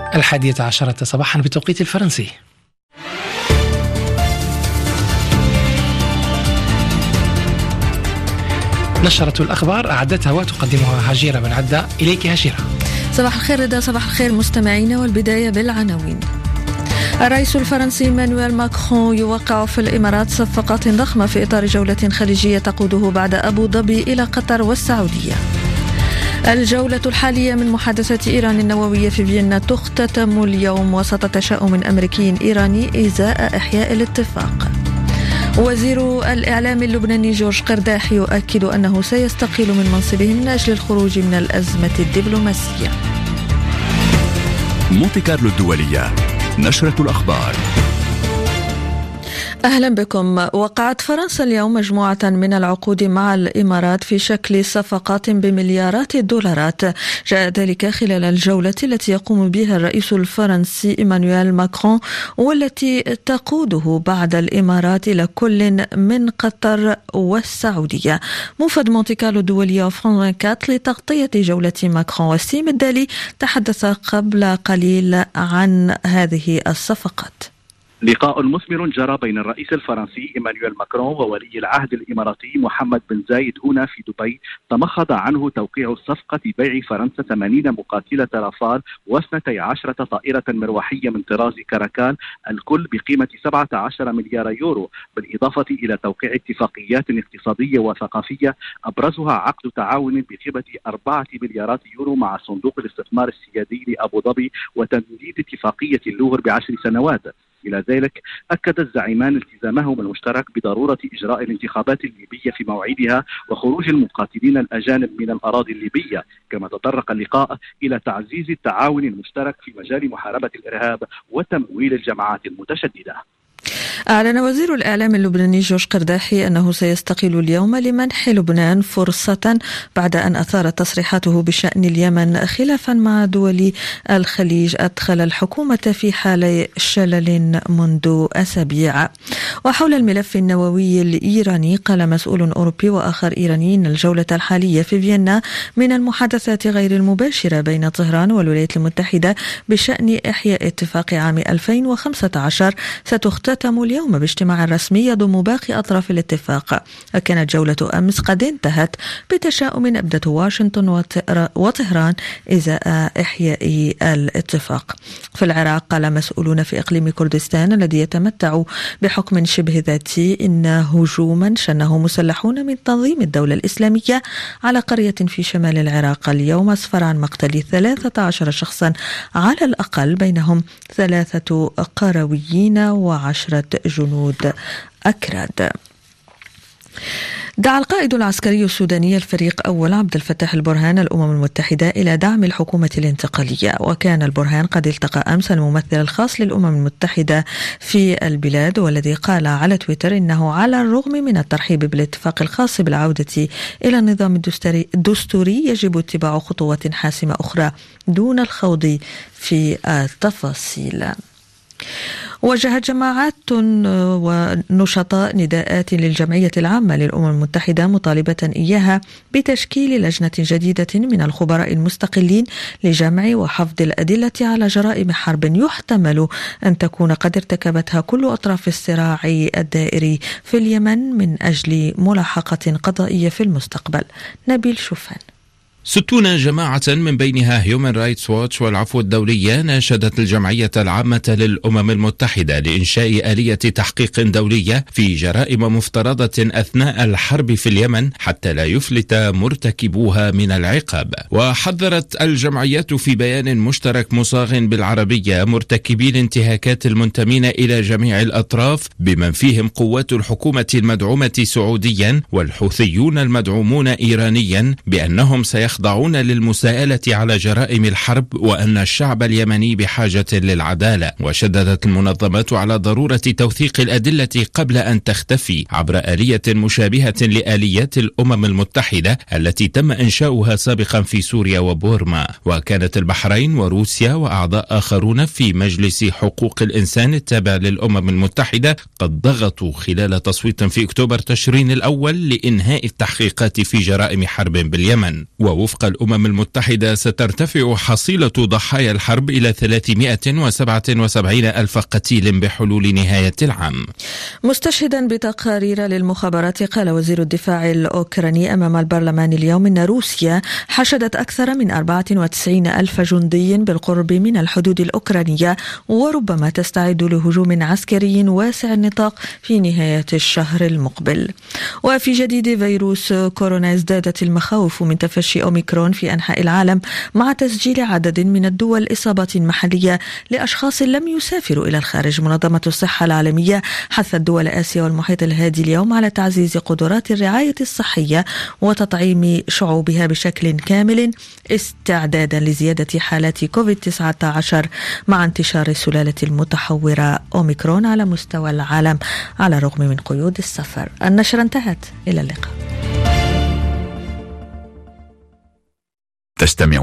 11 صباحا بتوقيت الفرنسي. نشرة الأخبار أعدتها وتقدمها هجيرة بن عدة. إليك هجيرة. صباح الخير رضا، صباح الخير مستمعينا، والبداية بالعناوين. الرئيس الفرنسي إيمانويل ماكرون يوقع في الإمارات صفقات ضخمة في إطار جولة خليجية تقوده بعد أبو ظبي إلى قطر والسعودية. الجولة الحالية من محادثة إيران النووية في فيينا تختتم اليوم وسط تشاؤم أمريكي إيراني إزاء إحياء الاتفاق. وزير الإعلام اللبناني جورج قرداحي يؤكد أنه سيستقيل من منصبه من أجل الخروج من الأزمة الدبلوماسية. مونتي كارلو الدولية، نشرة الأخبار. أهلا بكم. وقعت فرنسا اليوم مجموعة من العقود مع الإمارات في شكل صفقات بمليارات الدولارات. جاء ذلك خلال الجولة التي يقوم بها الرئيس الفرنسي إيمانويل ماكرون، والتي تقوده بعد الإمارات إلى كل من قطر والسعودية. موفد مونتي كارلو الدولية فرانس 24 لتغطية جولة ماكرون، والسيم الدالي تحدث قبل قليل عن هذه الصفقات. لقاء مثمر جرى بين الرئيس الفرنسي إيمانويل ماكرون وولي العهد الإماراتي محمد بن زايد هنا في دبي، تمخض عنه توقيع صفقة بيع فرنسا 80 مقاتلة رافال و12 طائرة مروحية من طراز كاراكال، الكل بقيمة 17 مليار يورو، بالإضافة إلى توقيع اتفاقيات اقتصادية وثقافية أبرزها عقد تعاون بقيمة 4 مليارات يورو مع صندوق الاستثمار السيادي لأبو ظبي، وتمديد اتفاقية اللوفر ب10 سنوات. إلى ذلك أكد الزعيمان التزامهم المشترك بضرورة إجراء الانتخابات الليبية في موعدها وخروج المقاتلين الأجانب من الأراضي الليبية، كما تطرق اللقاء إلى تعزيز التعاون المشترك في مجال محاربة الإرهاب وتمويل الجماعات المتشددة. أعلن وزير الإعلام اللبناني جورج قرداحي أنه سيستقيل اليوم لمنح لبنان فرصة بعد أن أثارت تصريحاته بشأن اليمن خلافا مع دول الخليج أدخل الحكومة في حالة شلل منذ أسابيع. وحول الملف النووي الإيراني، قال مسؤول أوروبي وآخر إيراني أن الجولة الحالية في فيينا من المحادثات غير المباشرة بين طهران والولايات المتحدة بشأن إحياء اتفاق عام 2015 ستختتم اليوم باجتماع رسمي يضم باقي أطراف الاتفاق. كانت جولة أمس قد انتهت بتشاؤم أبدته واشنطن وطهران إزاء إحياء الاتفاق. في العراق، قال مسؤولون في إقليم كردستان الذي يتمتع بحكم شبه ذاتي إن هجوما شنه مسلحون من تنظيم الدولة الإسلامية على قرية في شمال العراق اليوم أسفر عن مقتل 13 شخصا على الأقل، بينهم 3 قرويين و10 جنود أكراد. دعا القائد العسكري السوداني الفريق أول عبد الفتاح البرهان الأمم المتحدة إلى دعم الحكومة الانتقالية. وكان البرهان قد التقى أمس الممثل الخاص للأمم المتحدة في البلاد، والذي قال على تويتر إنه على الرغم من الترحيب بالاتفاق الخاص بالعودة إلى النظام الدستوري يجب اتباع خطوات حاسمة أخرى دون الخوض في التفاصيل. وجهت جماعات ونشطاء نداءات للجمعية العامة للأمم المتحدة مطالبة إياها بتشكيل لجنة جديدة من الخبراء المستقلين لجمع وحفظ الأدلة على جرائم حرب يحتمل أن تكون قد ارتكبتها كل أطراف الصراع الدائري في اليمن من أجل ملاحقة قضائية في المستقبل. نبيل شوفان. 60 جماعة من بينها هيومن رايتس ووتش والعفو الدولية ناشدت الجمعية العامة للأمم المتحدة لإنشاء آلية تحقيق دولية في جرائم مفترضة أثناء الحرب في اليمن حتى لا يفلت مرتكبوها من العقاب. وحذرت الجمعيات في بيان مشترك مصاغ بالعربية مرتكبي الانتهاكات المنتمين إلى جميع الأطراف بمن فيهم قوات الحكومة المدعومة سعوديا والحوثيون المدعومون إيرانيا بأنهم يخضعون للمساءلة على جرائم الحرب، وأن الشعب اليمني بحاجة للعدالة. وشددت المنظمات على ضرورة توثيق الأدلة قبل أن تختفي عبر آلية مشابهة لآليات الأمم المتحدة التي تم إنشاؤها سابقا في سوريا وبورما. وكانت البحرين وروسيا وأعضاء آخرون في مجلس حقوق الإنسان التابع للأمم المتحدة قد ضغطوا خلال تصويت في أكتوبر تشرين الأول لإنهاء التحقيقات في جرائم حرب باليمن. ووفق الأمم المتحدة سترتفع حصيلة ضحايا الحرب إلى 377 ألف قتيل بحلول نهاية العام. مستشهدا بتقارير للمخابرات، قال وزير الدفاع الأوكراني أمام البرلمان اليوم إن روسيا حشدت أكثر من 94 ألف جندي بالقرب من الحدود الأوكرانية، وربما تستعد لهجوم عسكري واسع النطاق في نهاية الشهر المقبل. وفي جديد فيروس كورونا، ازدادت المخاوف من تفشي أوميكرون في أنحاء العالم مع تسجيل عدد من الدول إصابات محلية لأشخاص لم يسافروا إلى الخارج. منظمة الصحة العالمية حثت دول آسيا والمحيط الهادي اليوم على تعزيز قدرات الرعاية الصحية وتطعيم شعوبها بشكل كامل استعدادا لزيادة حالات كوفيد-19 مع انتشار السلالة المتحورة أوميكرون على مستوى العالم على الرغم من قيود السفر. النشرة انتهت، إلى اللقاء. تستمع